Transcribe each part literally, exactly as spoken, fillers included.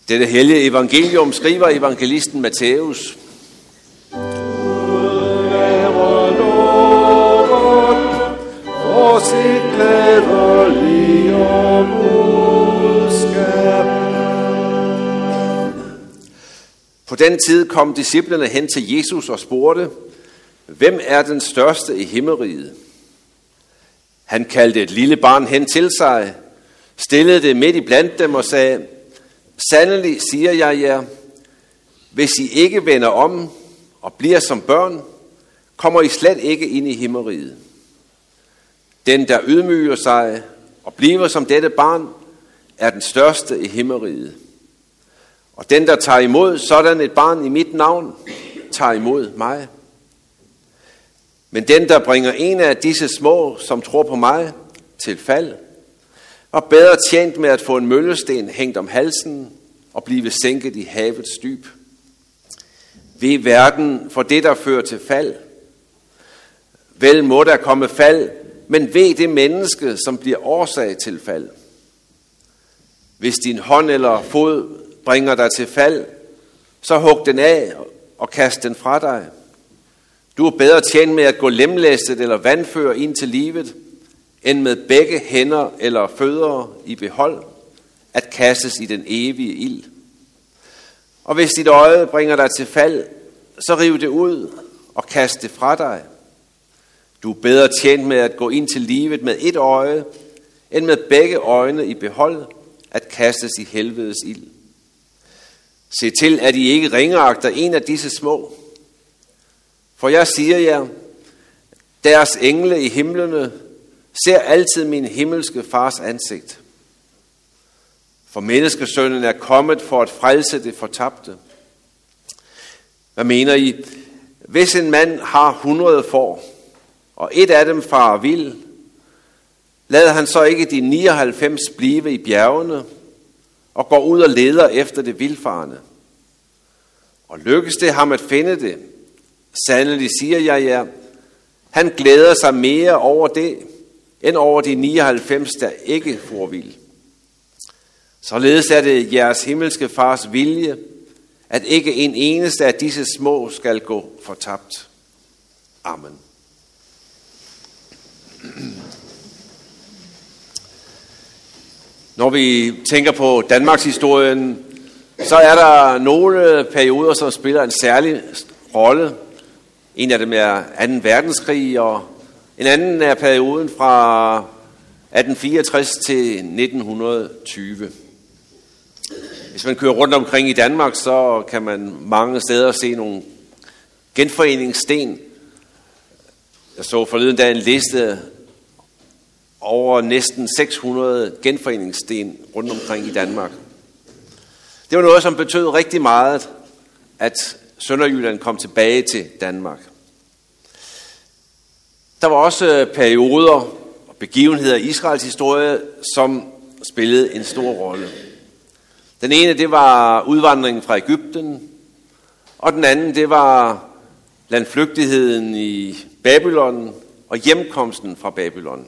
Dette hellige evangelium skriver evangelisten Matthæus. På den tid kom disciplene hen til Jesus og spurgte, hvem er den største i himmeriget? Han kaldte et lille barn hen til sig, stillede det midt i blandt dem og sagde, sandelig siger jeg jer, hvis I ikke vender om og bliver som børn, kommer I slet ikke ind i himmeriget. Den, der ydmyger sig og bliver som dette barn, er den største i himmeriget. Og den, der tager imod sådan et barn i mit navn, tager imod mig. Men den, der bringer en af disse små, som tror på mig, til fald, var bedre tjent med at få en møllesten hængt om halsen og blive sænket i havets dyb. Ved verden for det, der fører til fald. Vel må der komme fald, men ved det menneske, som bliver årsag til fald. Hvis din hånd eller fod bringer dig til fald, så hug den af og kast den fra dig. Du er bedre tjent med at gå lemlæstet eller vandfør ind til livet, end med begge hænder eller fødder i behold, at kastes i den evige ild. Og hvis dit øje bringer dig til fald, så riv det ud og kast det fra dig. Du er bedre tjent med at gå ind til livet med et øje, end med begge øjne i behold, at kastes i helvedes ild. Se til, at I ikke ringeagter en af disse små. For jeg siger jer, deres engle i himlene ser altid min himmelske fars ansigt. For menneskesønnen er kommet for at frelse det fortabte. Hvad mener I? Hvis en mand har hundrede får, og et af dem farer vild, lader han så ikke de nioghalvfems blive i bjergene, og går ud og leder efter det vildfarne. Og lykkes det ham at finde det, sandelig siger jeg jer, han glæder sig mere over det, end over de nioghalvfems, der ikke får vild. Således er det jeres himmelske fars vilje, at ikke en eneste af disse små skal gå fortabt. Amen. Når vi tænker på Danmarks historien, så er der nogle perioder, som spiller en særlig rolle. En af dem er anden verdenskrig, og en anden er perioden fra atten fireogtres til nitten tyve. Hvis man kører rundt omkring i Danmark, så kan man mange steder se nogle genforeningssten. Jeg så forleden dag en liste over næsten seks hundrede genforeningssten rundt omkring i Danmark. Det var noget, som betød rigtig meget, at Sønderjylland kom tilbage til Danmark. Der var også perioder og begivenheder i Israels historie, som spillede en stor rolle. Den ene, det var udvandringen fra Egypten, og den anden, det var landflygtigheden i Babylon og hjemkomsten fra Babylon.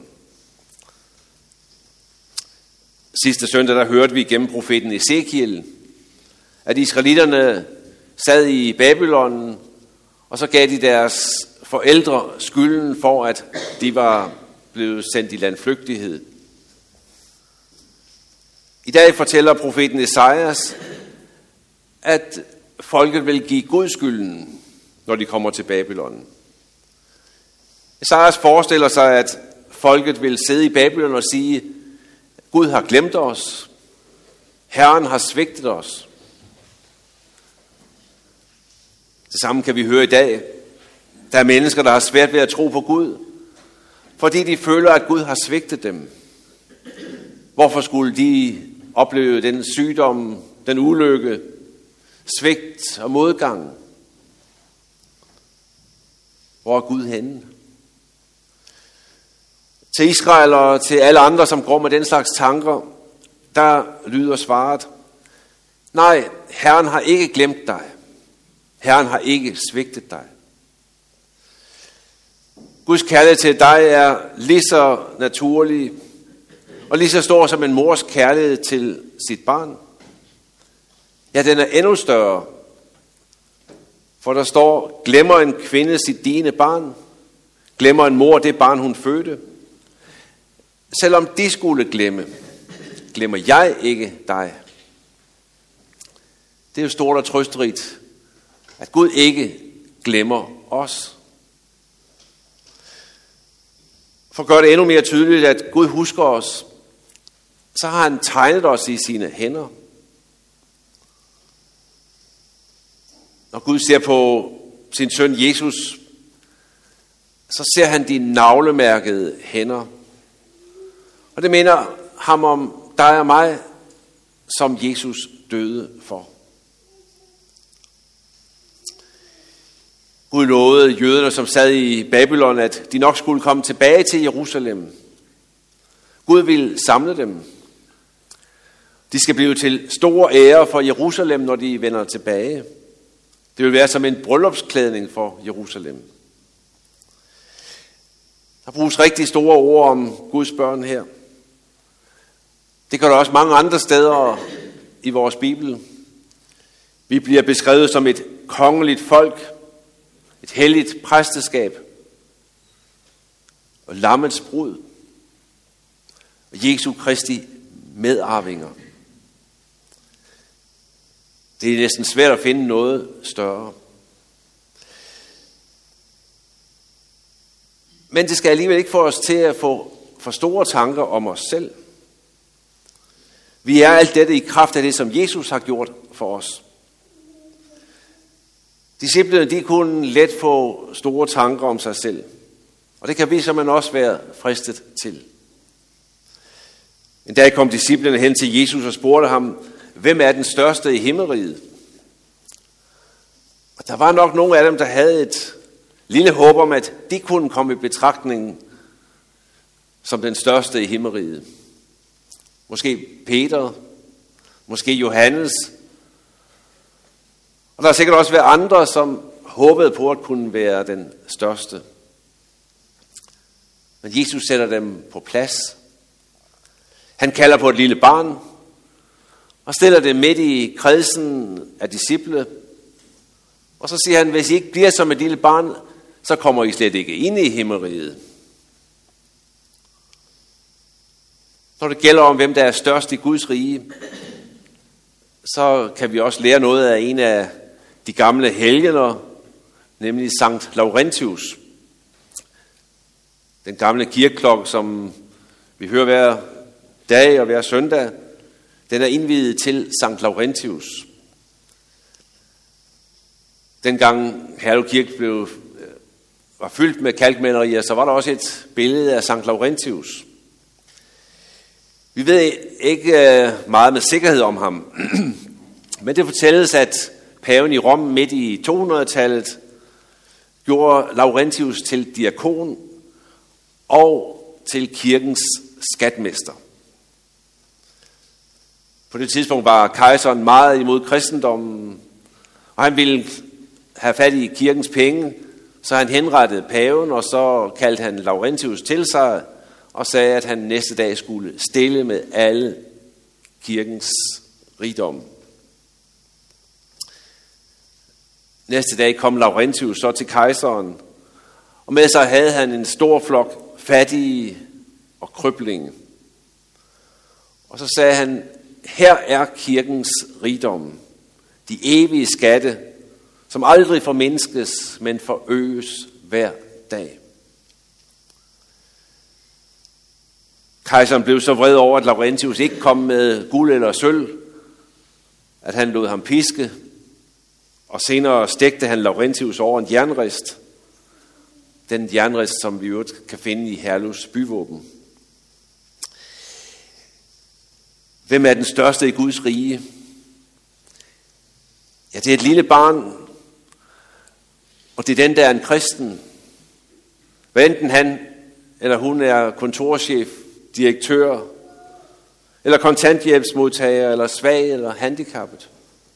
Sidste søndag, der hørte vi gennem profeten Ezekiel, at israelitterne sad i Babylon, og så gav de deres forældre skylden for, at de var blevet sendt i landflygtighed. I dag fortæller profeten Esajas, at folket vil give Gud skylden, når de kommer til Babylon. Esajas forestiller sig, at folket vil sidde i Babylon og sige, Gud har glemt os. Herren har svigtet os. Det samme kan vi høre i dag. Der er mennesker, der har svært ved at tro på Gud, fordi de føler, at Gud har svigtet dem. Hvorfor skulle de opleve den sygdom, den ulykke, svigt og modgang? Hvor er Gud henne? Til Israel og til alle andre, som går med den slags tanker, der lyder svaret, nej, Herren har ikke glemt dig. Herren har ikke svigtet dig. Guds kærlighed til dig er lige så naturlig og lige så stor som en mors kærlighed til sit barn. Ja, den er endnu større. For der står, glemmer en kvinde sit diende barn, glemmer en mor det barn, hun fødte. Selvom de skulle glemme, glemmer jeg ikke dig. Det er jo stort og trøsterigt, at Gud ikke glemmer os. For at gøre det endnu mere tydeligt, at Gud husker os, så har han tegnet os i sine hænder. Når Gud ser på sin søn Jesus, så ser han de navlemærkede hænder. Og det minder ham om dig og mig, som Jesus døde for. Gud lovede jøderne, som sad i Babylon, at de nok skulle komme tilbage til Jerusalem. Gud vil samle dem. De skal blive til store ære for Jerusalem, når de vender tilbage. Det vil være som en bryllupsklædning for Jerusalem. Der bruges rigtig store ord om Guds børn her. Det gør der også mange andre steder i vores Bibel. Vi bliver beskrevet som et kongeligt folk, et helligt præsteskab og lammets brud og Jesu Kristi medarvinger. Det er næsten svært at finde noget større. Men det skal alligevel ikke få os til at få for store tanker om os selv. Vi er alt dette i kraft af det, som Jesus har gjort for os. Disciplene, de kunne let få store tanker om sig selv. Og det kan vi som man også være fristet til. En dag kom disciplene hen til Jesus og spurgte ham, hvem er den største i himmelriget? Og der var nok nogle af dem, der havde et lille håb om, at de kunne komme i betragtning som den største i himmelriget. Måske Peter, måske Johannes. Og der er sikkert også været andre, som håbede på at kunne være den største. Men Jesus sætter dem på plads. Han kalder på et lille barn og stiller det midt i kredsen af disciple. Og så siger han, hvis I ikke bliver som et lille barn, så kommer I slet ikke ind i himmelriget. Når det gælder om, hvem der er størst i Guds rige, så kan vi også lære noget af en af de gamle helgener, nemlig Sankt Laurentius. Den gamle kirkeklokke, som vi hører hver dag og hver søndag, den er indviet til Sankt Laurentius. Dengang Herlev Kirke blev, var fyldt med kalkmalerier, så var der også et billede af Sankt Laurentius. Vi ved ikke meget med sikkerhed om ham, men det fortælles, at paven i Rom midt i to hundrede-tallet gjorde Laurentius til diakon og til kirkens skatmester. På det tidspunkt var kejseren meget imod kristendommen, og han ville have fat i kirkens penge, så han henrettede paven, og så kaldte han Laurentius til sig og sagde, at han næste dag skulle stille med alle kirkens rigdom. Næste dag kom Laurentius så til kejseren, og med sig havde han en stor flok fattige og krøblinge. Og så sagde han, her er kirkens rigdom, de evige skatte, som aldrig formindskes, men forøges hver dag. Kejseren blev så vred over, at Laurentius ikke kom med guld eller sølv, at han lod ham piske, og senere stegte han Laurentius over en jernrist, den jernrist, som vi jo kan finde i Herlevs byvåben. Hvem er den største i Guds rige? Ja, det er et lille barn, og det er den, der er en kristen. Hvad enten han eller hun er kontorchef, direktør, eller kontanthjælpsmodtager, eller svag, eller handicappet.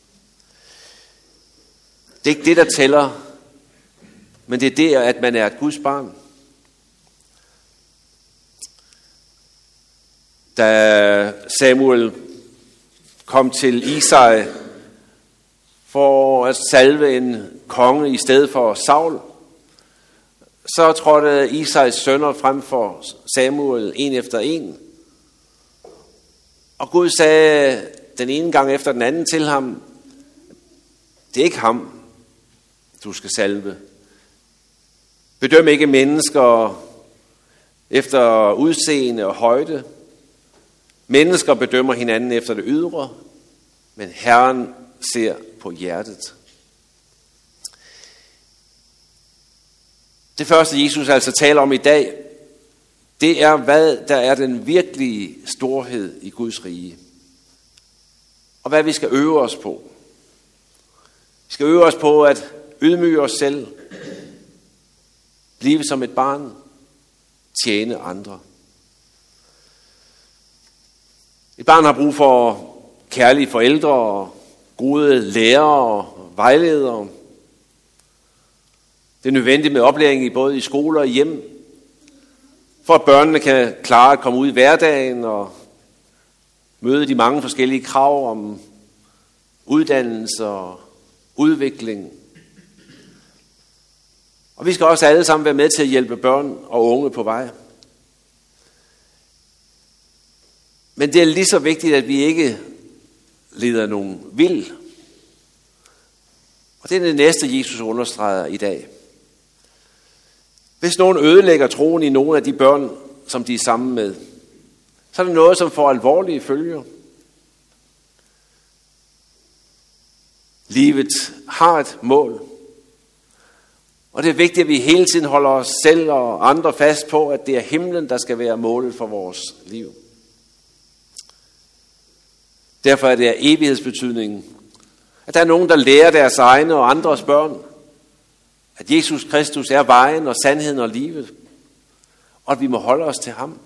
Det er ikke det, der tæller, men det er det, at man er et Guds barn. Da Samuel kom til Isai for at salve en konge i stedet for Saul, så trådte Isais sønner frem for Samuel en efter en. Og Gud sagde den ene gang efter den anden til ham, det er ikke ham, du skal salve. Bedøm ikke mennesker efter udseende og højde. Mennesker bedømmer hinanden efter det ydre, men Herren ser på hjertet. Det første, Jesus altså taler om i dag, det er, hvad der er den virkelige storhed i Guds rige. Og hvad vi skal øve os på. Vi skal øve os på at ydmyge os selv, blive som et barn, tjene andre. Et barn har brug for kærlige forældre og gode lærere og vejledere. Det er nødvendigt med oplæring i både i skole og hjem, for at børnene kan klare at komme ud i hverdagen og møde de mange forskellige krav om uddannelse og udvikling. Og vi skal også alle sammen være med til at hjælpe børn og unge på vej. Men det er lige så vigtigt, at vi ikke leder nogen vild. Og det er det næste, Jesus understreger i dag. Hvis nogen ødelægger troen i nogle af de børn, som de er sammen med, så er det noget, som får alvorlige følger. Livet har et mål. Og det er vigtigt, at vi hele tiden holder os selv og andre fast på, at det er himlen, der skal være målet for vores liv. Derfor er det af evighedsbetydningen, at der er nogen, der lærer deres egne og andres børn, at Jesus Kristus er vejen og sandheden og livet, og at vi må holde os til ham.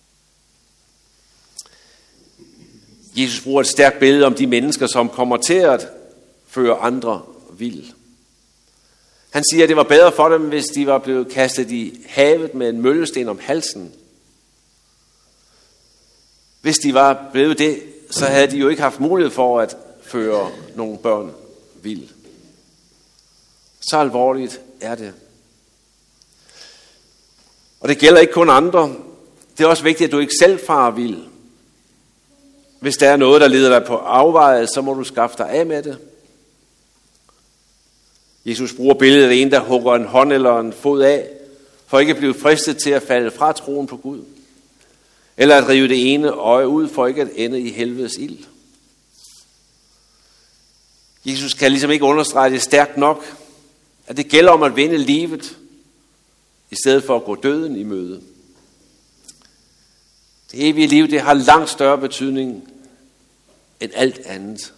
Jesus bruger et stærkt billede om de mennesker, som kommer til at føre andre vild. Han siger, at det var bedre for dem, hvis de var blevet kastet i havet med en møllesten om halsen. Hvis de var blevet det, så havde de jo ikke haft mulighed for at føre nogle børn vild. Så alvorligt er det. Og det gælder ikke kun andre. Det er også vigtigt, at du ikke selv farer vild. Hvis der er noget, der leder dig på afveje, så må du skaffe dig af med det. Jesus bruger billedet af en, der hugger en hånd eller en fod af, for ikke at blive fristet til at falde fra troen på Gud. Eller at rive det ene øje ud, for ikke at ende i helvedes ild. Jesus kan ligesom ikke understrege det stærkt nok, at det gælder om at vinde livet, i stedet for at gå døden i møde. Det evige liv, det har langt større betydning end alt andet.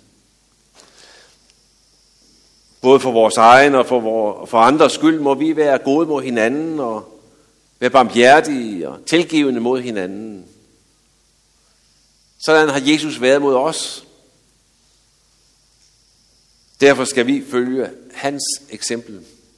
Både for vores egen og for, vor, for andres skyld må vi være gode mod hinanden og være barmhjertige og tilgivende mod hinanden. Sådan har Jesus været mod os. Derfor skal vi følge hans eksempel.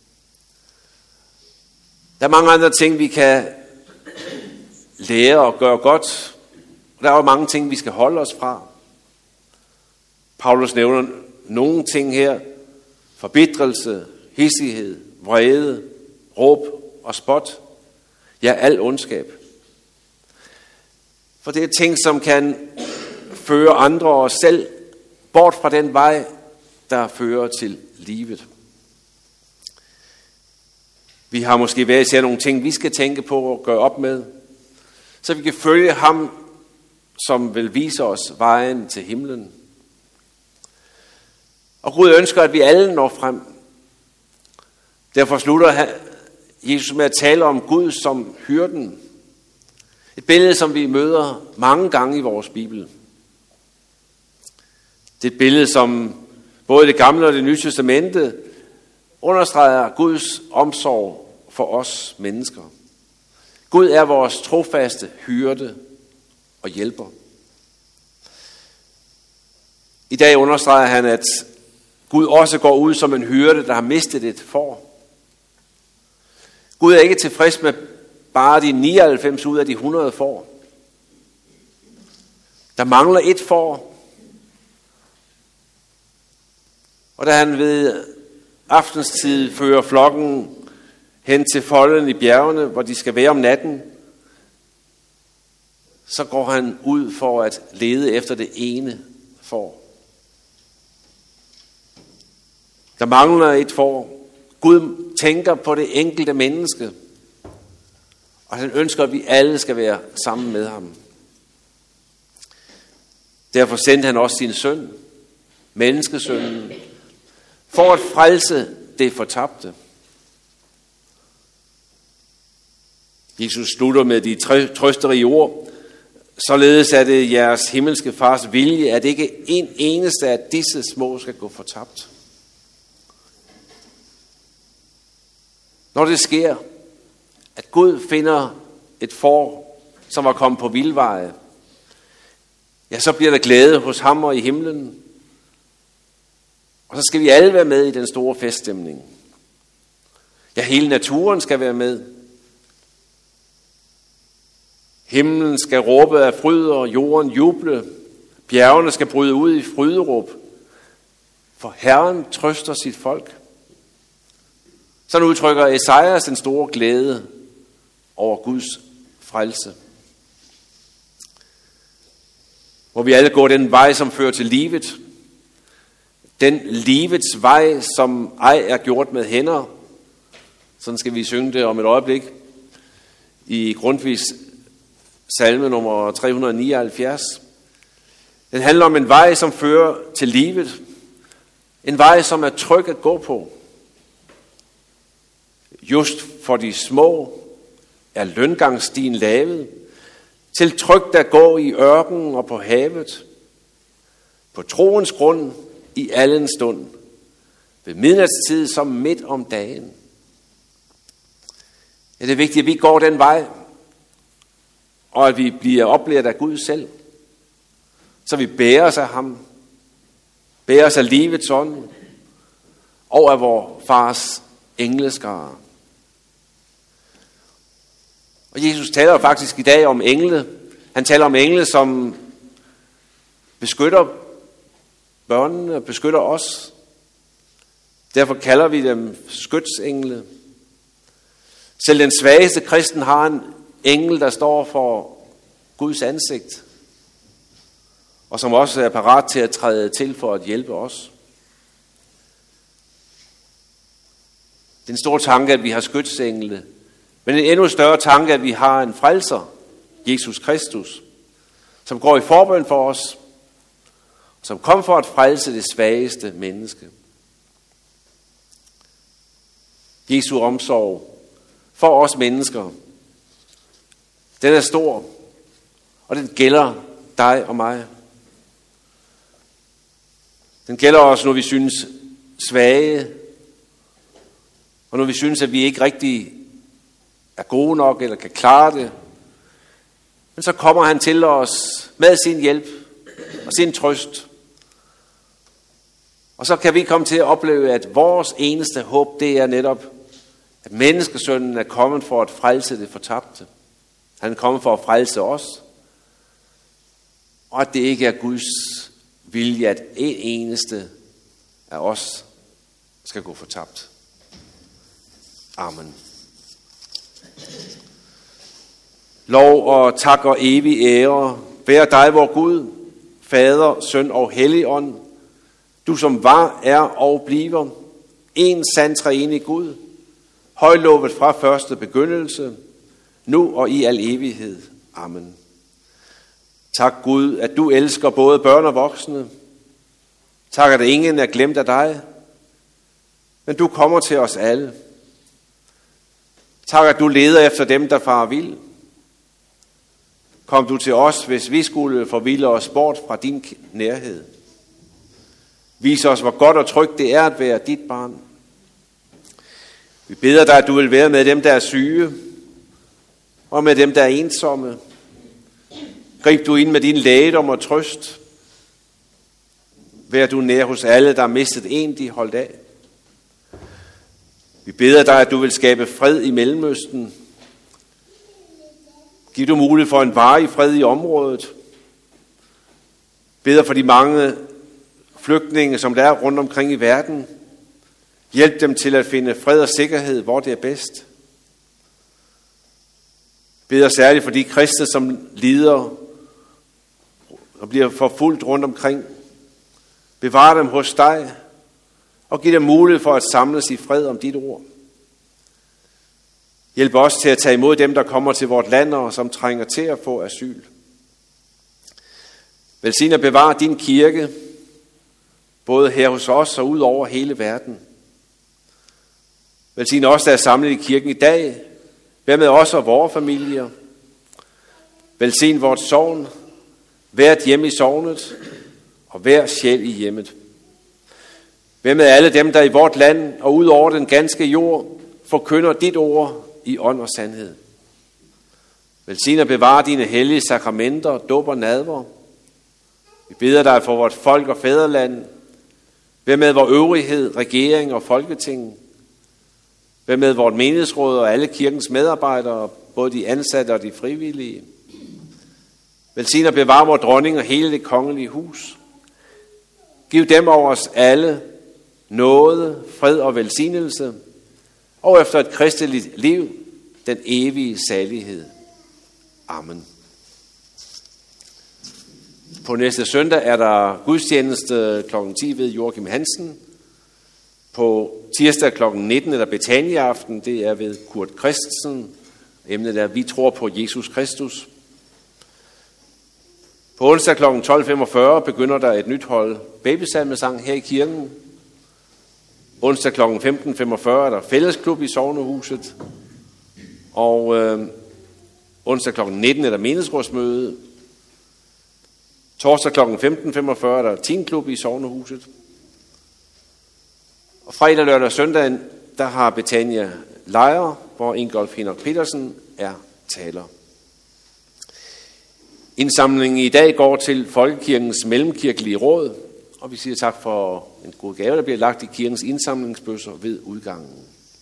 Der er mange andre ting, vi kan lære og gøre godt. Og der er jo mange ting, vi skal holde os fra. Paulus nævner nogle ting her. Forbitrelse, hissighed, vrede, råb og spot. Ja, al ondskab. For det er ting, som kan føre andre og os selv bort fra den vej, der fører til livet. Vi har måske været især nogle ting, vi skal tænke på og gøre op med, så vi kan følge ham, som vil vise os vejen til himlen. Og Gud ønsker, at vi alle når frem. Derfor slutter Jesus med at tale om Gud som hyrden. Et billede, som vi møder mange gange i vores Bibel. Det er et billede, som både det gamle og det nye testamente understreger Guds omsorg for os mennesker. Gud er vores trofaste hyrde og hjælper. I dag understreger han, at Gud også går ud som en hyrde, der har mistet et får. Gud er ikke tilfreds med bare de nioghalvfems ud af de hundrede får. Der mangler et får. Og da han ved aftenstid fører flokken hen til folden i bjergene, hvor de skal være om natten, så går han ud for at lede efter det ene får. Der mangler et får. Gud tænker på det enkelte menneske, og han ønsker, at vi alle skal være sammen med ham. Derfor sendte han også sin søn, menneskesønnen, for at frelse det fortabte. Jesus slutter med de trøsterige ord: således er det jeres himmelske fars vilje, at ikke en eneste af disse små skal gå fortabt. Når det sker, at Gud finder et får, som var kommet på vildveje, ja, så bliver der glæde hos ham og i himlen. Og så skal vi alle være med i den store feststemning. Ja, hele naturen skal være med. Himlen skal råbe af fryd, og jorden juble. Bjergene skal bryde ud i fryderåb. For Herren trøster sit folk. Sådan udtrykker Esajas den store glæde over Guds frelse. Hvor vi alle går den vej, som fører til livet. Den livets vej, som ej er gjort med hænder. Sådan skal vi synge det om et øjeblik i Grundtvigs salme nummer tre hundrede nioghalvfjerds. Den handler om en vej, som fører til livet. En vej, som er tryg at gå på. Just for de små er løngangsstien lavet, til trygt at gå i ørkenen og på havet, på troens grund i allen stund, ved midnatstid som midt om dagen. Ja, det er vigtigt, at vi går den vej, og at vi bliver oplært af Gud selv, så vi bærer os af ham, bærer os af livets ånd, og af vor fars engleskare. Og Jesus taler faktisk i dag om engle. Han taler om engle, som beskytter børnene og beskytter os. Derfor kalder vi dem skytsengle. Selv den svageste kristen har en engel, der står for Guds ansigt, og som også er parat til at træde til for at hjælpe os. Det er en stor tanke, at vi har skytsengle, men en endnu større tanke, at vi har en frelser, Jesus Kristus, som går i forbøn for os, som kom for at frelse det svageste menneske. Jesu omsorg for os mennesker, den er stor, og den gælder dig og mig. Den gælder os, når vi synes svage, og når vi synes, at vi ikke rigtig er gode nok, eller kan klare det. Men så kommer han til os med sin hjælp og sin trøst. Og så kan vi komme til at opleve, at vores eneste håb, det er netop, at menneskesønnen er kommet for at frelse det fortabte. Han er kommet for at frelse os. Og at det ikke er Guds vilje, at en eneste af os skal gå fortabt. Amen. Lov og tak og evig ære være dig, vor Gud, Fader, Søn og Helligånd, du som var, er og bliver en sand treenig Gud, højlovet fra første begyndelse, nu og i al evighed. Amen. Tak Gud, at du elsker både børn og voksne. Tak, at ingen er glemt af dig, men du kommer til os alle. Tak, at du leder efter dem, der farer vild. Kom du til os, hvis vi skulle forvilde os bort fra din nærhed. Vis os, hvor godt og trygt det er at være dit barn. Vi beder dig, at du vil være med dem, der er syge, og med dem, der er ensomme. Grib du ind med din lægedom og trøst. Vær du nær hos alle, der har mistet en, de holdt af. Vi beder dig, at du vil skabe fred i Mellemøsten. Giv du mulighed for en varig fred i området. Beder for de mange flygtninge, som der er rundt omkring i verden. Hjælp dem til at finde fred og sikkerhed, hvor det er bedst. Beder særligt for de kristne, som lider og bliver forfulgt rundt omkring. Bevar dem hos dig og giv dem mulighed for at samles i fred om dit ord. Hjælp os til at tage imod dem, der kommer til vort land og som trænger til at få asyl. Velsign og bevar din kirke, både her hos os og ud over hele verden. Velsign os, der er samlet i kirken i dag. Vær med os og vores familier. Velsign vort sogn, hvert hjem i sognet og hver sjæl i hjemmet. Vær med alle dem, der i vort land og ud over den ganske jord forkynder dit ord i ånd og sandhed. Velsign og bevare dine hellige sakramenter, dåb og nadver. Vi beder dig for vort folk og fædreland. Vær med vor øvrighed, regering og folketing. Vær med vort menighedsråd og alle kirkens medarbejdere, både de ansatte og de frivillige. Velsign og bevare vor dronning og hele det kongelige hus. Giv dem over os alle nåde, fred og velsignelse, og efter et kristeligt liv, den evige salighed. Amen. På næste søndag er der gudstjeneste klokken ti ved Joachim Hansen. På tirsdag klokken nitten er der Betania-aften, det er ved Kurt Christensen. Emnet er, vi tror på Jesus Kristus. På onsdag klokken tolv femogfyrre begynder der et nyt hold babysalmesang her i kirken. Onsdag klokken femten femogfyrre er der fællesklub i sognehuset. Og øh, onsdag klokken nitten er der menighedsrådsmøde. Torsdag klokken femten femogfyrre er der teenklub i sognehuset. Og fredag, lørdag og søndag, der har Betania lejre, hvor Ingolf Henrik Petersen er taler. Indsamlingen i dag går til Folkekirkens Mellemkirkelige Råd, og vi siger tak for en god gave, der bliver lagt i kirkens indsamlingsbøsser ved udgangen.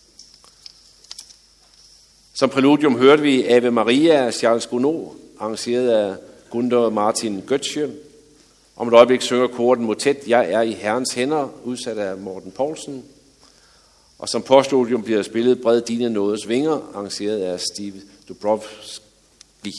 Som præludium hørte vi Ave Maria af Charles Gounod, arrangeret af Gunther Martin Götzsche. Om et øjeblik synger koren Motet, Jeg er i Herrens hænder, udsat af Morten Poulsen. Og som postludium bliver spillet Bred dine nådes vinger, arrangeret af Steve Dubrovski.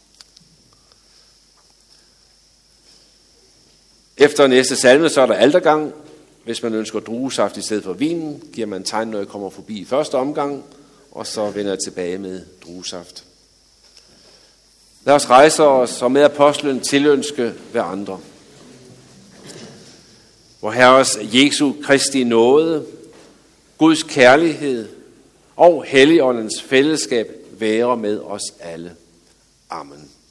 Efter næste salme, så er der altergang. Hvis man ønsker druesaft i stedet for vinen, giver man tegn, når jeg kommer forbi i første omgang, og så vender jeg tilbage med druesaft. Lad os rejse os og med apostlen tilønske hver andre. Vor Herres Jesu Kristi nåde, Guds kærlighed og Helligåndens fællesskab være med os alle. Amen.